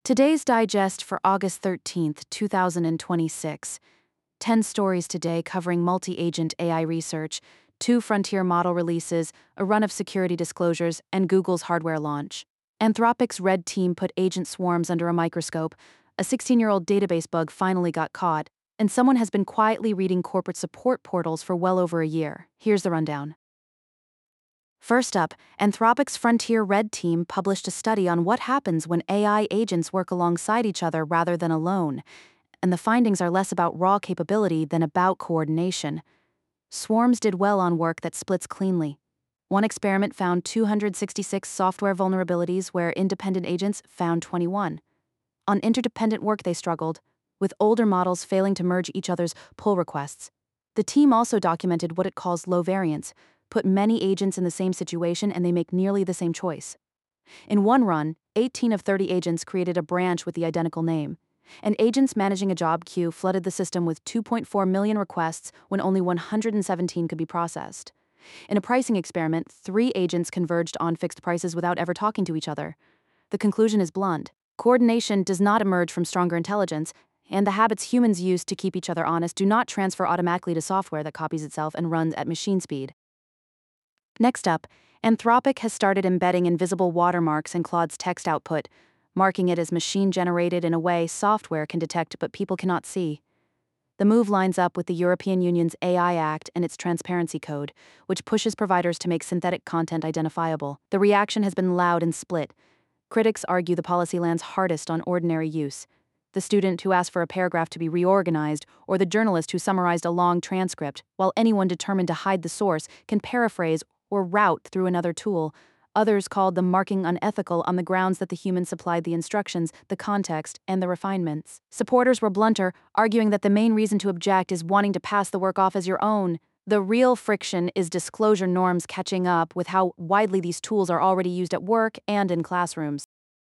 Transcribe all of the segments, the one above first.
Today's digest for August 13th, 2026. 10 stories today covering multi-agent AI research, 2 frontier model releases, a run of security disclosures, and Google's hardware launch. Anthropic's Red Team put agent swarms under a microscope, a 16-year-old database bug finally got caught, and someone has been quietly reading corporate support portals for well over a year. Here's the rundown. First up, Anthropic's Frontier Red Team published a study on what happens when AI agents work alongside each other rather than alone, and the findings are less about raw capability than about coordination. Swarms did well on work that splits cleanly. One experiment found 266 software vulnerabilities where independent agents found 21. On interdependent work they struggled, with older models failing to merge each other's pull requests. The team also documented what it calls low variance, put many agents in the same situation and they make nearly the same choice. In one run, 18 of 30 agents created a branch with the identical name, and agents managing a job queue flooded the system with 2.4 million requests when only 117 could be processed. In a pricing experiment, 3 agents converged on fixed prices without ever talking to each other. The conclusion is blunt. Coordination does not emerge from stronger intelligence, and the habits humans use to keep each other honest do not transfer automatically to software that copies itself and runs at machine speed. Next up, Anthropic has started embedding invisible watermarks in Claude's text output, marking it as machine-generated in a way software can detect but people cannot see. The move lines up with the European Union's AI Act and its transparency code, which pushes providers to make synthetic content identifiable. The reaction has been loud and split. Critics argue the policy lands hardest on ordinary use. The student who asked for a paragraph to be reorganized, or the journalist who summarized a long transcript, while anyone determined to hide the source can paraphrase or route through another tool. Others called the marking unethical on the grounds that the human supplied the instructions, the context, and the refinements. Supporters were blunter, arguing that the main reason to object is wanting to pass the work off as your own. The real friction is disclosure norms catching up with how widely these tools are already used at work and in classrooms.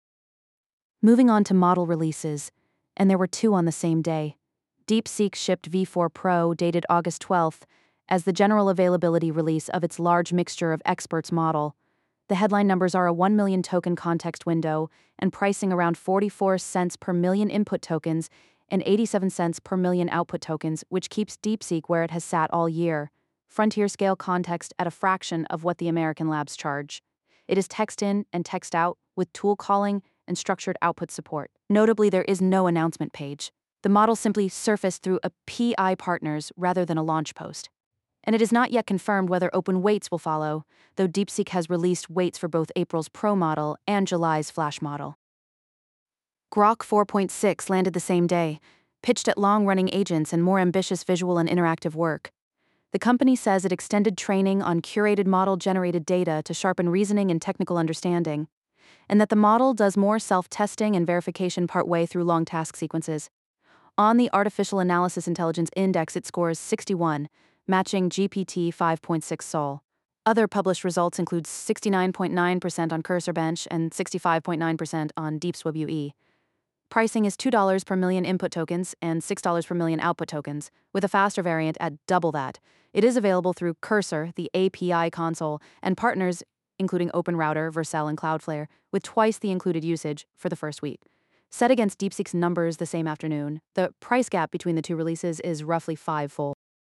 Moving on to model releases, and there were 2 on the same day. DeepSeek shipped V4 Pro, dated August 12th, as the general availability release of its large mixture of experts model. The headline numbers are a 1 million token context window and pricing around 44 cents per million input tokens and 87 cents per million output tokens, which keeps DeepSeek where it has sat all year. Frontier scale context at a fraction of what the American labs charge. It is text in and text out with tool calling and structured output support. Notably, there is no announcement page. The model simply surfaced through a PI partners rather than a launch post. And it is not yet confirmed whether open weights will follow, though DeepSeek has released weights for both April's Pro model and July's Flash model. Grok 4.6 landed the same day, pitched at long-running agents and more ambitious visual and interactive work. The company says it extended training on curated model-generated data to sharpen reasoning and technical understanding, and that the model does more self-testing and verification partway through long task sequences. On the Artificial Analysis Intelligence Index, it scores 61, matching GPT 5.6 Sol. Other published results include 69.9% on Cursor Bench and 65.9% on DeepSwab UE. Pricing is $2 per million input tokens and $6 per million output tokens, with a faster variant at double that. It is available through Cursor, the API console, and partners including OpenRouter, Vercel, and Cloudflare, with twice the included usage for the first week. Set against DeepSeek's numbers the same afternoon, the price gap between the 2 releases is roughly 5-fold.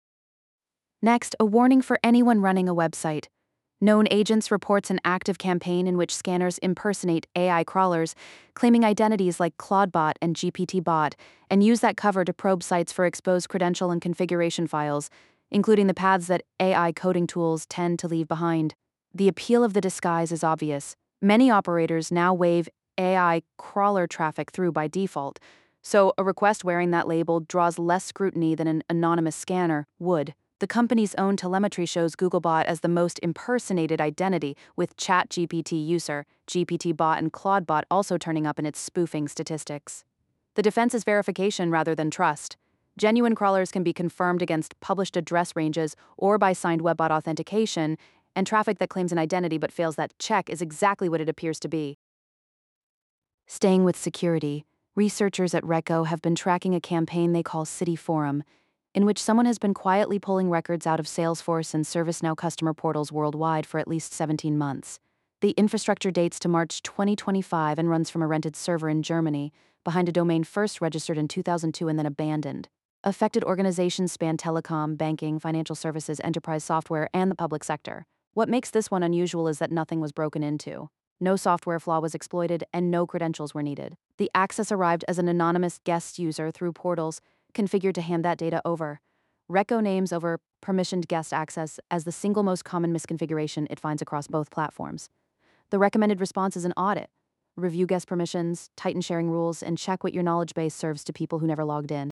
Next, a warning for anyone running a website. Known Agents reports an active campaign in which scanners impersonate AI crawlers, claiming identities like ClaudeBot and GPTBot, and use that cover to probe sites for exposed credential and configuration files, including the paths that AI coding tools tend to leave behind. The appeal of the disguise is obvious. Many operators now wave AI crawler traffic through by default, so a request wearing that label draws less scrutiny than an anonymous scanner would. The company's own telemetry shows Googlebot as the most impersonated identity, with ChatGPT user, GPTBot, and ClaudeBot also turning up in its spoofing statistics. The defense is verification rather than trust. Genuine crawlers can be confirmed against published address ranges or by signed WebBot authentication, and traffic that claims an identity but fails that check is exactly what it appears to be. Staying with security, researchers at Recco have been tracking a campaign they call City Forum, in which someone has been quietly pulling records out of Salesforce and ServiceNow customer portals worldwide for at least 17 months. The infrastructure dates to March 2025 and runs from a rented server in Germany, behind a domain first registered in 2002 and then abandoned. Affected organizations span telecom, banking, financial services, enterprise software, and the public sector. What makes this one unusual is that nothing was broken into. No software flaw was exploited, and no credentials were needed. The access arrived as an anonymous guest user through portals configured to hand that data over. Reco names over permissioned guest access as the single most common misconfiguration it finds across both platforms. The recommended response is an audit. Review guest permissions, tighten sharing rules, and check what your knowledge base serves to people who never logged in.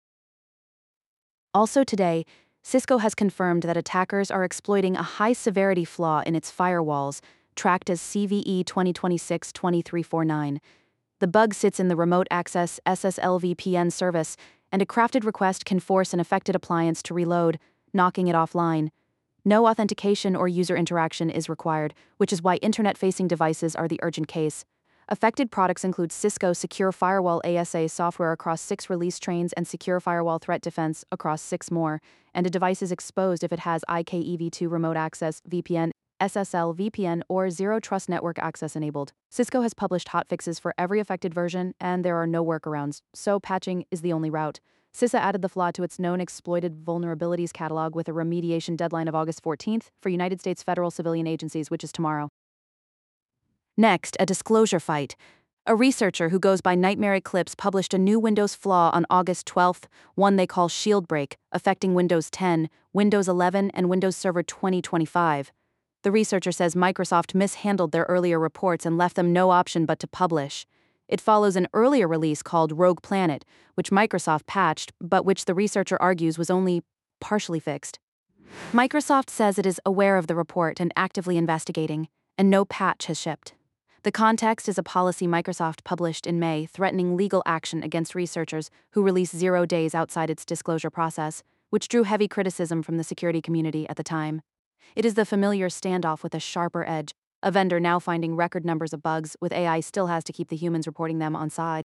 Also today, Cisco has confirmed that attackers are exploiting a high-severity flaw in its firewalls, tracked as CVE 2026-2349. The bug sits in the Remote Access SSL VPN service, and a crafted request can force an affected appliance to reload, knocking it offline. No authentication or user interaction is required, which is why internet-facing devices are the urgent case. Affected products include Cisco Secure Firewall ASA software across 6 release trains and Secure Firewall Threat Defense across 6 more, and a device is exposed if it has IKEV2 Remote Access, VPN, SSL VPN, or Zero Trust Network access enabled. Cisco has published hotfixes for every affected version, and there are no workarounds, so patching is the only route. CISA added the flaw to its known exploited vulnerabilities catalog with a remediation deadline of August 14th for United States federal civilian agencies, which is tomorrow. Next, a disclosure fight. A researcher who goes by Nightmare Eclipse published a new Windows flaw on August 12th, one they call Shield Break, affecting Windows 10, Windows 11, and Windows Server 2025. The researcher says Microsoft mishandled their earlier reports and left them no option but to publish. It follows an earlier release called Rogue Planet, which Microsoft patched, but which the researcher argues was only partially fixed. Microsoft says it is aware of the report and actively investigating, and no patch has shipped. The context is a policy Microsoft published in May threatening legal action against researchers who release 0 days outside its disclosure process, which drew heavy criticism from the security community at the time. It is the familiar standoff with a sharper edge, a vendor now finding record numbers of bugs, with AI still has to keep the humans reporting them on side.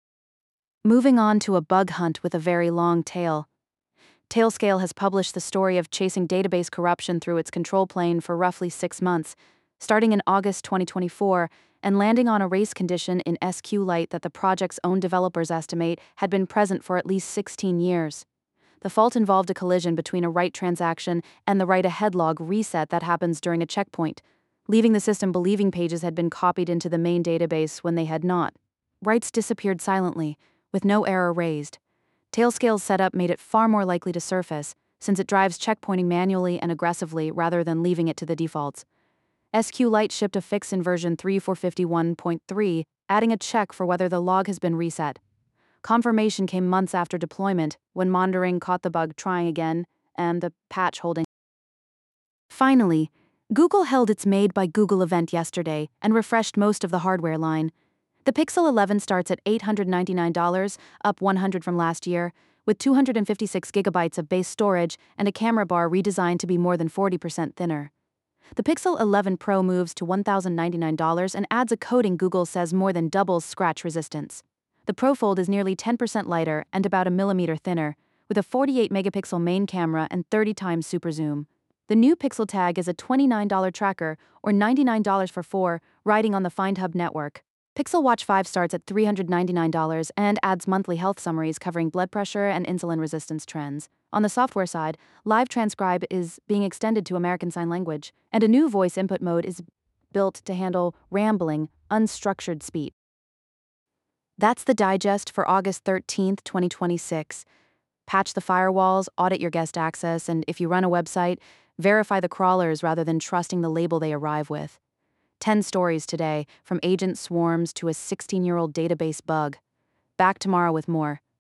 Moving on to a bug hunt with a very long tail. Tailscale has published the story of chasing database corruption through its control plane for roughly 6 months, starting in August 2024 and landing on a race condition in SQLite that the project's own developers estimate had been present for at least 16 years. The fault involved a collision between a write transaction and the write-ahead log reset that happens during a checkpoint, leaving the system believing pages had been copied into the main database when they had not. Writes disappeared silently, with no error raised. Tailscale's setup made it far more likely to surface, since it drives checkpointing manually and aggressively rather than leaving it to the defaults. SQLite shipped a fix in version 3.451.3, adding a check for whether the log has been reset. Confirmation came months after deployment, when monitoring caught the bug trying again, and the patch holding. Finally, Google held its Made by Google event yesterday and refreshed most of the hardware line. The Pixel 11 starts at $899, up $100 from last year, with 256 gigabytes of base storage and a camera bar redesigned to be more than 40% thinner. The Pixel 11 Pro moves to $1,099 and adds a coating Google says more than doubles scratch resistance. The Pro Fold is nearly 10% lighter and about a millimeter thinner, with a 48-megapixel main camera and 30 times super zoom. The new Pixel Tag is a $29 tracker, or $99 for 4, riding on the FindHub network. Pixel Watch 5 starts at $399 and adds monthly health summaries covering blood pressure and insulin resistance trends. On the software side, Live Transcribe is being extended to American Sign Language, and a new voice input mode is built to handle rambling, unstructured speech. That's the digest for August 13th, 2026. Patch the firewalls, audit your guest access, and if you run a website, verify the crawlers rather than trusting the label they arrive with. 10 stories today, from agent swarms to a 16-year-old database bug. Back tomorrow with more.